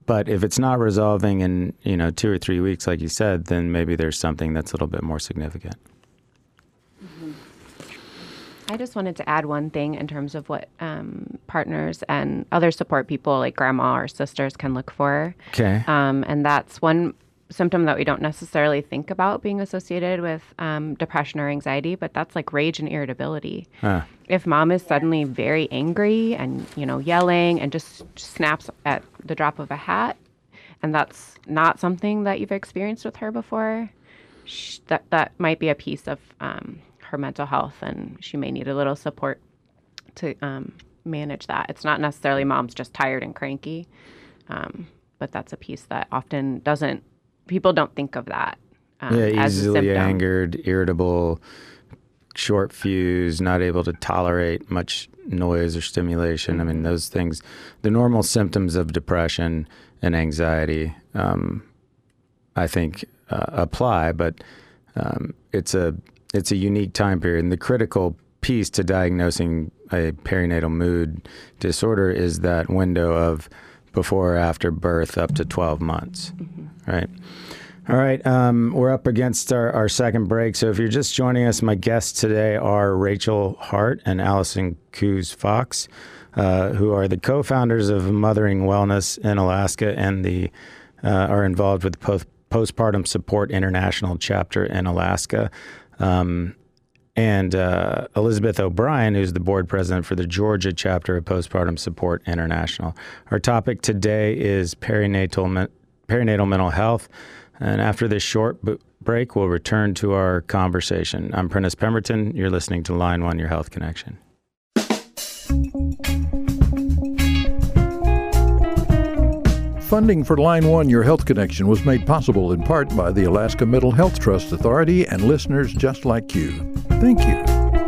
but if it's not resolving in, you know, two or three weeks, like you said, then maybe there's something that's a little bit more significant. Mm-hmm. I just wanted to add one thing in terms of what um, partners and other support people like grandma or sisters can look for. Okay. Um, and that's one symptom that we don't necessarily think about being associated with um, depression or anxiety, but that's like rage and irritability. Huh. If mom is suddenly very angry and, you know, yelling and just snaps at the drop of a hat, and that's not something that you've experienced with her before, sh- that, that might be a piece of um, her mental health, and she may need a little support to um, manage that. It's not necessarily mom's just tired and cranky, um, but that's a piece that often doesn't, people don't think of that um, yeah, as a easily symptom. angered, irritable, short fuse, not able to tolerate much noise or stimulation. I mean, those things, the normal symptoms of depression and anxiety, um, I think uh, apply, but um, it's a it's a unique time period. And the critical piece to diagnosing a perinatal mood disorder is that window of before or after birth up to twelve months, mm-hmm. right? All right, um, we're up against our, our second break. So if you're just joining us, my guests today are Rachel Hart and Allison Coos Fox, uh, who are the co-founders of Mothering Wellness in Alaska and the uh, are involved with the post- Postpartum Support International chapter in Alaska. Um, and uh, Elizabeth O'Brien, who's the board president for the Georgia chapter of Postpartum Support International. Our topic today is perinatal me- perinatal mental health. And after this short b- break, we'll return to our conversation. I'm Prentice Pemberton. You're listening to Line One, Your Health Connection. Funding for Line One, Your Health Connection was made possible in part by the Alaska Mental Health Trust Authority and listeners just like you. Thank you.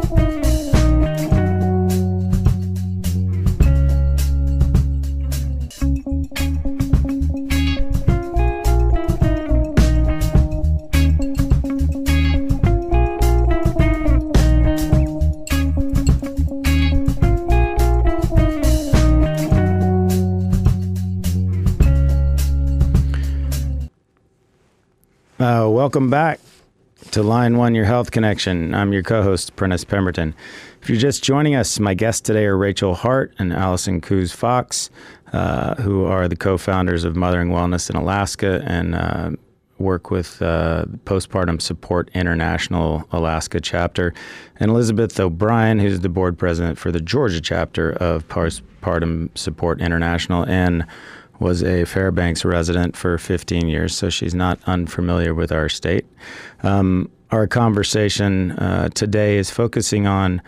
Uh, welcome back to Line One, Your Health Connection. I'm your co-host, Prentice Pemberton. If you're just joining us, my guests today are Rachel Hart and Allison Coos Fox, uh, who are the co-founders of Mothering Wellness in Alaska and uh, work with uh, Postpartum Support International Alaska chapter, and Elizabeth O'Brien, who's the board president for the Georgia chapter of Postpartum Support International and was a Fairbanks resident for fifteen years, so she's not unfamiliar with our state. Um, our conversation uh, today is focusing on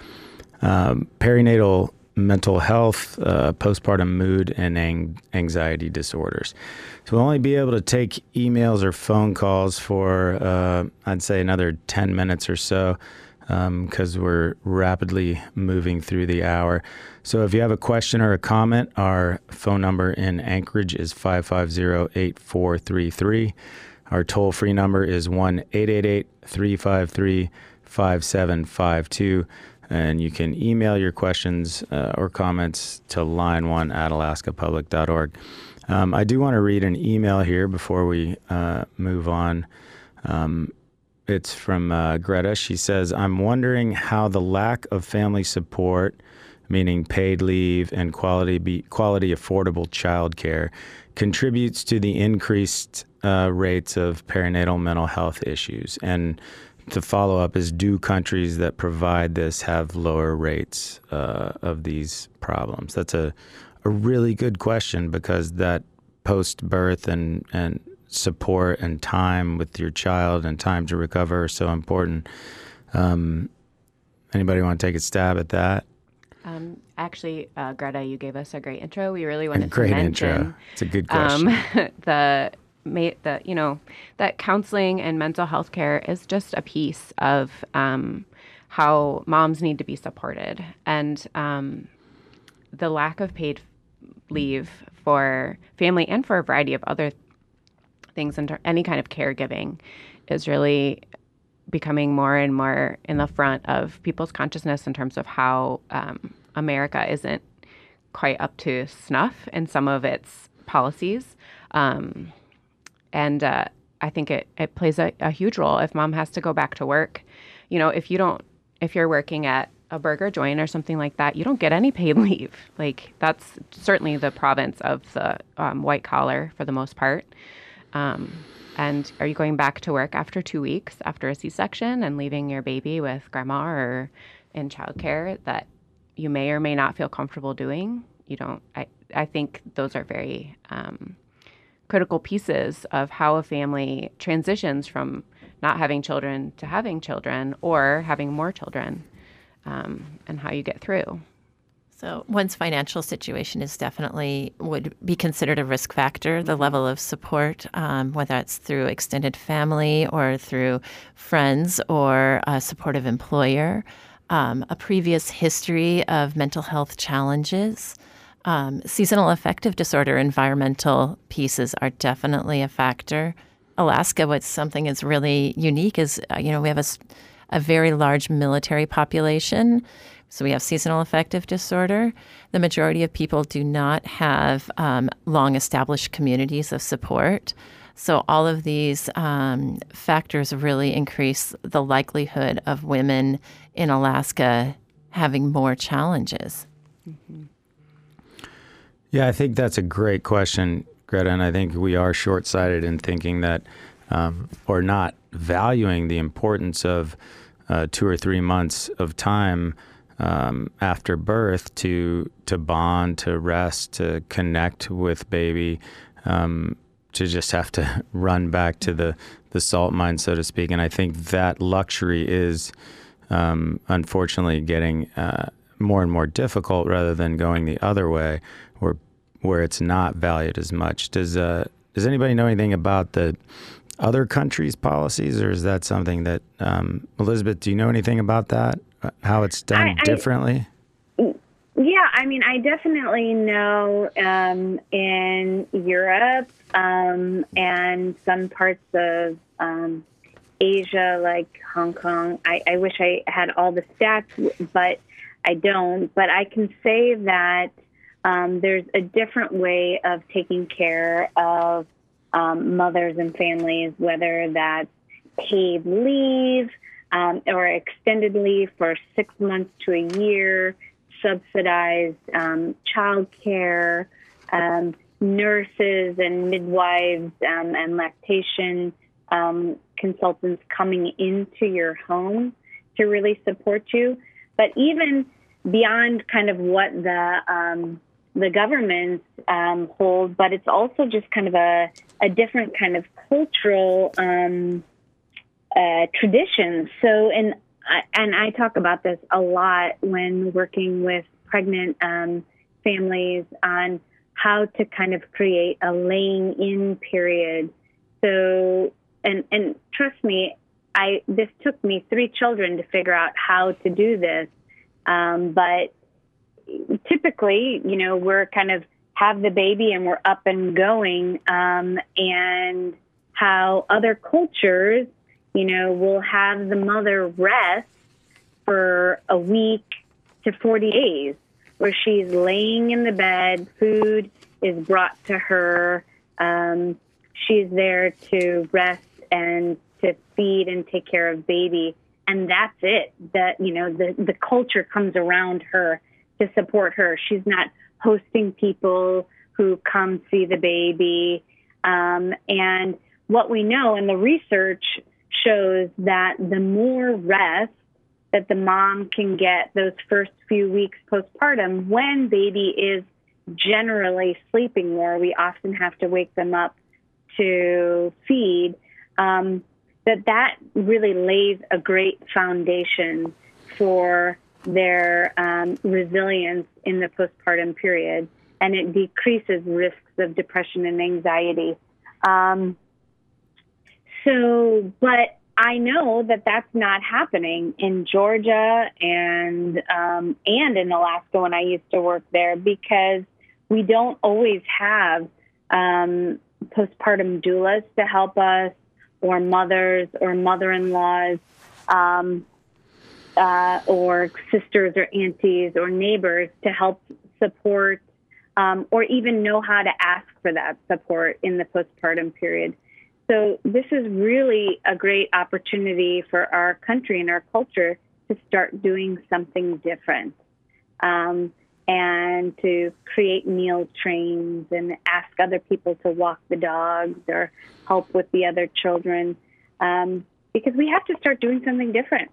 um, perinatal mental health, uh, postpartum mood, and ang- anxiety disorders. So we'll only be able to take emails or phone calls for, uh, I'd say, another ten minutes or so, because um, we're rapidly moving through the hour. So if you have a question or a comment, our phone number in Anchorage is five five zero, eight four three three. Our toll-free number is one eight eight eight, three five three, five seven five two. And you can email your questions uh, or comments to line one at alaska public dot org. Um, I do want to read an email here before we uh, move on. Um, It's from uh, Greta. She says, I'm wondering how the lack of family support, meaning paid leave and quality be, quality affordable childcare, contributes to the increased uh, rates of perinatal mental health issues. And the follow-up is, do countries that provide this have lower rates uh, of these problems? That's a, a really good question, because that post-birth and, and support and time with your child and time to recover are so important. Um, anybody want to take a stab at that? Um, actually, uh, Greta, you gave us a great intro. We really wanted a great to mention intro. It's a good question. Um, the the you know that counseling and mental health care is just a piece of um, how moms need to be supported, and um, the lack of paid leave for family and for a variety of other things and any kind of caregiving is really becoming more and more in the front of people's consciousness in terms of how um, America isn't quite up to snuff in some of its policies. Um, and uh, I think it, it plays a, a huge role if mom has to go back to work. You know, if you don't, if you're working at a burger joint or something like that, you don't get any paid leave. Like, that's certainly the province of the um, white collar for the most part. Um, and are you going back to work after two weeks after a C-section and leaving your baby with grandma or in childcare that you may or may not feel comfortable doing? You don't, I, I think those are very um, critical pieces of how a family transitions from not having children to having children or having more children, um, and how you get through. So one's financial situation is definitely would be considered a risk factor, the level of support, um, whether it's through extended family or through friends or a supportive employer, um, a previous history of mental health challenges. Um, seasonal affective disorder, environmental pieces are definitely a factor. Alaska, what's something that's really unique is, uh, you know, we have a, a very large military population. So we have seasonal affective disorder. The majority of people do not have um, long-established communities of support. So all of these um, factors really increase the likelihood of women in Alaska having more challenges. Mm-hmm. Yeah, I think that's a great question, Greta, and I think we are short-sighted in thinking that, um, or not valuing the importance of uh, two or three months of time um, after birth to to bond, to rest, to connect with baby, um, to just have to run back to the, the salt mine, so to speak. And I think that luxury is um, unfortunately getting uh, more and more difficult rather than going the other way, where where it's not valued as much. Does uh, does anybody know anything about the other countries' policies, or is that something that um, Elizabeth? Do you know anything about that? How it's done I, I, differently? Yeah, I mean, I definitely know um, in Europe um, and some parts of um, Asia, like Hong Kong. I, I wish I had all the stats, but I don't. But I can say that um, there's a different way of taking care of um, mothers and families, whether that's paid leave um, or extended leave for six months to a year, subsidized um, child care, um, nurses and midwives um, and lactation um, consultants coming into your home to really support you. But even beyond kind of what the um, the governments um, hold, but it's also just kind of a, a different kind of cultural um, uh, tradition. So, and I, and I talk about this a lot when working with pregnant um, families on how to kind of create a laying in period. So, and and trust me, I this took me three children to figure out how to do this. Um, but typically, you know, we're kind of have the baby and we're up and going. Um, and how other cultures, you know, will have the mother rest for a week to forty days, where she's laying in the bed, food is brought to her, um, she's there to rest and to feed and take care of baby, and that's it. That, you know, the, the culture comes around her to support her. She's not hosting people who come see the baby. Um, and what we know, and the research shows that the more rest that the mom can get those first few weeks postpartum, when baby is generally sleeping more, we often have to wake them up to feed, um, that that really lays a great foundation for their um, resilience in the postpartum period, and it decreases risks of depression and anxiety. Um, so, but I know that that's not happening in Georgia and um, and in Alaska when I used to work there, because we don't always have um, postpartum doulas to help us, or mothers or mother-in-laws, um, uh, or sisters or aunties or neighbors to help support um, or even know how to ask for that support in the postpartum period. So this is really a great opportunity for our country and our culture to start doing something different, um, and to create meal trains and ask other people to walk the dogs or help with the other children, um, because we have to start doing something different.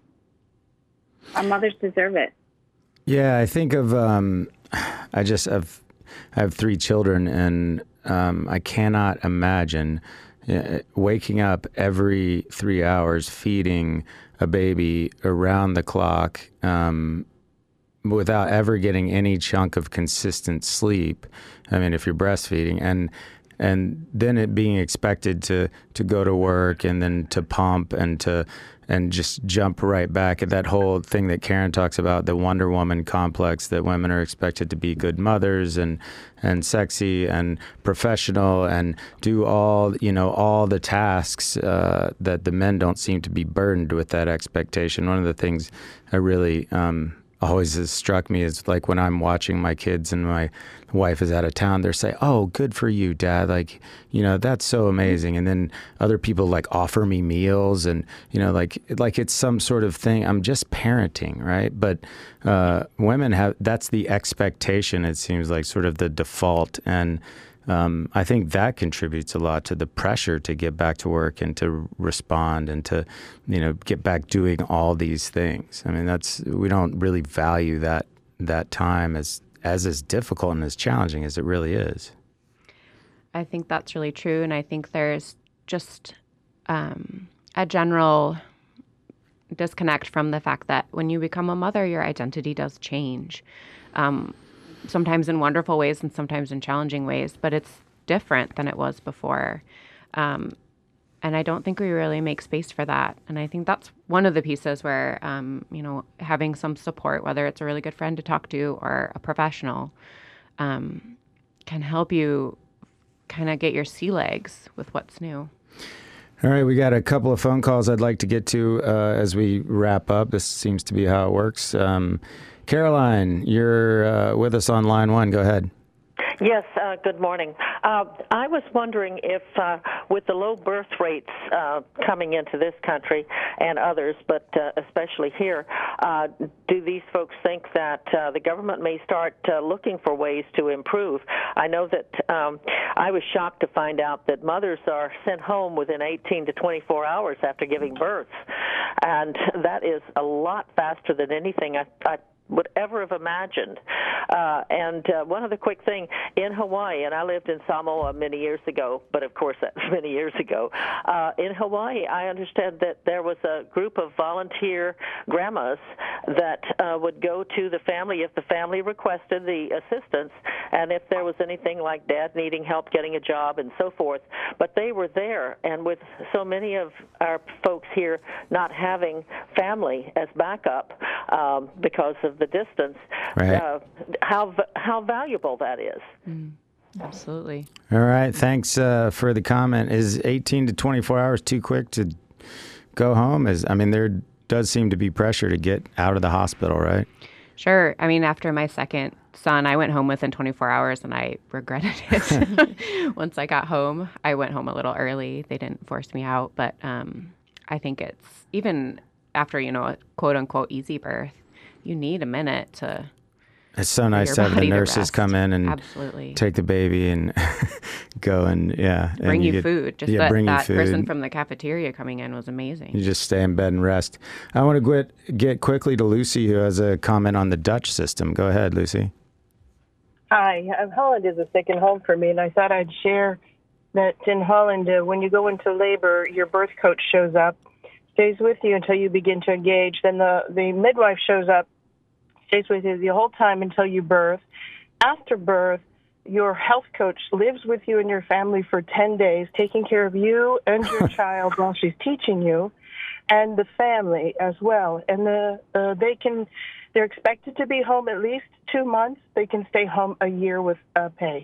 Our mothers deserve it. Yeah, I think of, um, I just have, I have three children, and um, I cannot imagine uh, waking up every three hours, feeding a baby around the clock, um, without ever getting any chunk of consistent sleep. I mean, if you're breastfeeding, and and then it being expected to to go to work and then to pump and to and just jump right back at that whole thing that Karen talks about, the Wonder Woman complex, that women are expected to be good mothers and and sexy and professional and do all, you know, all the tasks, uh, that the men don't seem to be burdened with that expectation. One of the things I really um, always has struck me is, like, when I'm watching my kids and my wife is out of town, they're saying, "Oh, good for you, Dad. Like, you know, that's so amazing." And then other people like offer me meals, and, you know, like, like it's some sort of thing. I'm just parenting, right? But uh, women have, that's the expectation, it seems like, sort of the default. And Um, I think that contributes a lot to the pressure to get back to work and to respond and to, you know, get back doing all these things. I mean, that's, we don't really value that that time as as as difficult and as challenging as it really is. I think that's really true, and I think there's just um, a general disconnect from the fact that when you become a mother, your identity does change. Um, sometimes in wonderful ways and sometimes in challenging ways, but it's different than it was before. Um, and I don't think we really make space for that. And I think that's one of the pieces where, um, you know, having some support, whether it's a really good friend to talk to or a professional, um, can help you kind of get your sea legs with what's new. All right, we got a couple of phone calls I'd like to get to uh, as we wrap up. This seems to be how it works. Um, Caroline, you're uh, with us on line one. Go ahead. Yes, uh, good morning. Uh, I was wondering if, uh, with the low birth rates uh, coming into this country and others, but uh, especially here, uh, do these folks think that uh, the government may start uh, looking for ways to improve? I know that um, I was shocked to find out that mothers are sent home within eighteen to twenty-four hours after giving birth, and that is a lot faster than anything I, I would ever have imagined. Uh, and uh, one other quick thing, in Hawaii, and I lived in Samoa many years ago, but of course that's many years ago. Uh, in Hawaii, I understand that there was a group of volunteer grandmas that uh, would go to the family if the family requested the assistance, and if there was anything like dad needing help getting a job and so forth. But they were there, and with so many of our folks here not having family as backup um, because of the distance, right. uh, how how valuable that is. Mm, absolutely. All right, thanks uh, for the comment. Is eighteen to twenty-four hours too quick to go home? Is I mean, there does seem to be pressure to get out of the hospital, right? Sure. I mean, after my second son, I went home within twenty-four hours, and I regretted it. Once I got home, I went home a little early. They didn't force me out, but um, I think it's, even after, you know, a quote-unquote easy birth, you need a minute to. It's so nice to have the nurses come in and Absolutely. take the baby and go and, yeah. And bring you, you get, yeah, food. Just that, bring that you food. person from the cafeteria coming in was amazing. You just stay in bed and rest. I want to get, get quickly to Lucy, who has a comment on the Dutch system. Go ahead, Lucy. Hi. Holland is a second home for me, and I thought I'd share that in Holland, uh, when you go into labor, your birth coach shows up, stays with you until you begin to engage. Then the, the midwife shows up, stays with you the whole time until you birth. After birth, your health coach lives with you and your family for ten days, taking care of you and your child while she's teaching you, and the family as well. And the uh, they can, they're expected to be home at least two months. They can stay home a year with uh, pay.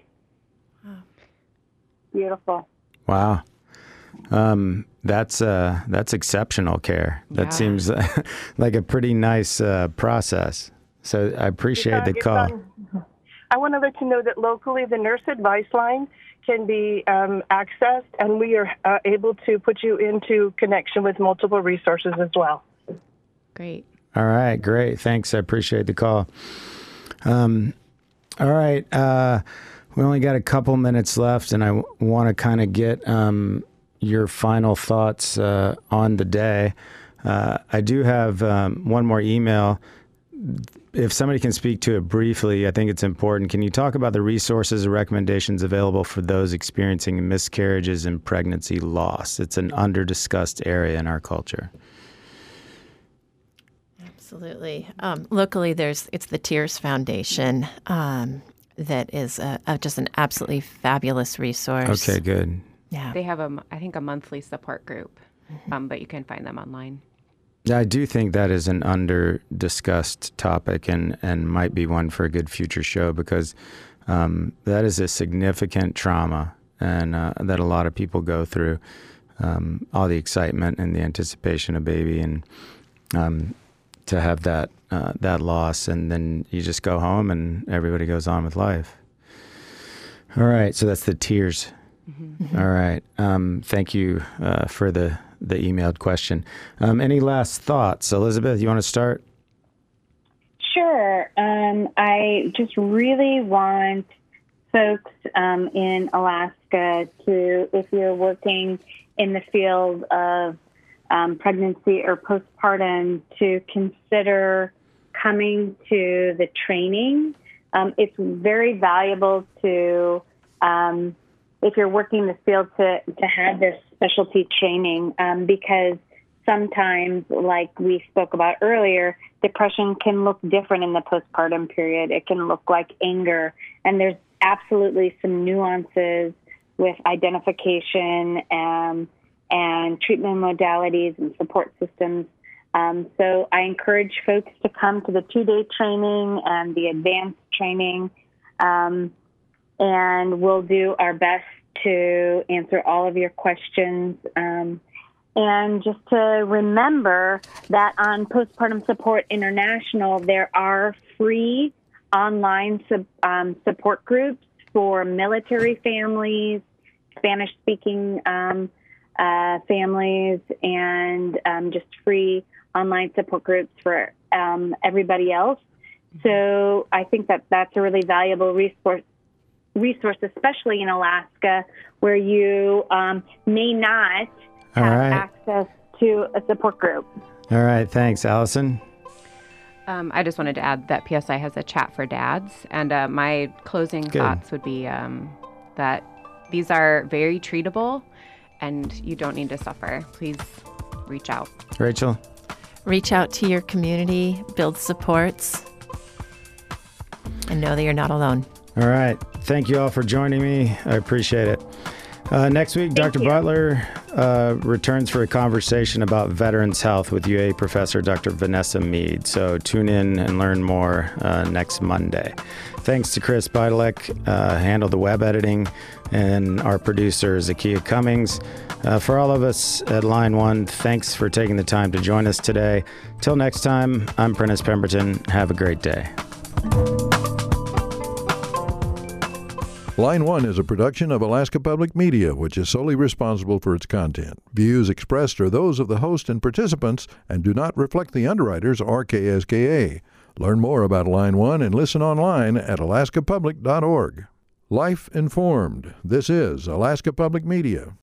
Beautiful. Wow. Um, that's uh, that's exceptional care. That Yeah. seems like a pretty nice uh, process. So I appreciate It's on- the call. it's on- I want to let you know that locally the nurse advice line can be um, accessed, and we are uh, able to put you into connection with multiple resources as well. Great. All right, great. Thanks. I appreciate the call. Um, all right. Uh, we only got a couple minutes left, and I w- want to kind of get um, your final thoughts uh, on the day. Uh, I do have um, one more email. If somebody can speak to it briefly, I think it's important. Can you talk about the resources or recommendations available for those experiencing miscarriages and pregnancy loss? It's an under-discussed area in our culture. Absolutely. Um, locally, there's it's the Tears Foundation um, that is a, a, just an absolutely fabulous resource. Okay, good. Yeah. They have, a, I think, a monthly support group, Mm-hmm. um, but you can find them online. I do think that is an under-discussed topic and, and might be one for a good future show because um, that is a significant trauma and uh, that a lot of people go through. Um, all the excitement and the anticipation of baby and um, to have that uh, that loss, and then you just go home and everybody goes on with life. All right, so that's the tears. Mm-hmm. All right, um, thank you uh, for the, the emailed question. Um, any last thoughts? Elizabeth, you want to start? Sure. Um, I just really want folks um, in Alaska to, if you're working in the field of um, pregnancy or postpartum, to consider coming to the training. Um, it's very valuable to, um, if you're working in the field, to, to have this specialty training um, because sometimes, like we spoke about earlier, depression can look different in the postpartum period. It can look like anger, and there's absolutely some nuances with identification and, and treatment modalities and support systems. Um, so I encourage folks to come to the two-day training and the advanced training, um, and we'll do our best to answer all of your questions. Um, and just to remember that on Postpartum Support International, there are free online sub, um, support groups for military families, Spanish-speaking um, uh, families, and um, just free online support groups for um, everybody else. So I think that that's a really valuable resource, resource, especially in Alaska, where you um, may not have All right. access to a support group. All right, thanks. Allison? Um, I just wanted to add that P S I has a chat for dads, and uh, my closing Good. thoughts would be um, that these are very treatable, and you don't need to suffer. Please reach out. Rachel? Reach out to your community, build supports, and know that you're not alone. All right. Thank you all for joining me. I appreciate it. Uh, next week, Doctor you. Butler uh, returns for a conversation about veterans' health with U A professor Doctor Vanessa Mead. So tune in and learn more uh, next Monday. Thanks to Chris Beidelek, uh, handled the web editing, and our producer, Zakiya Cummings. Uh, for all of us at Line One, thanks for taking the time to join us today. Till next time, I'm Prentice Pemberton. Have a great day. Line One is a production of Alaska Public Media, which is solely responsible for its content. Views expressed are those of the host and participants and do not reflect the underwriters or K S K A. Learn more about Line One and listen online at alaska public dot org. Life Informed. This is Alaska Public Media.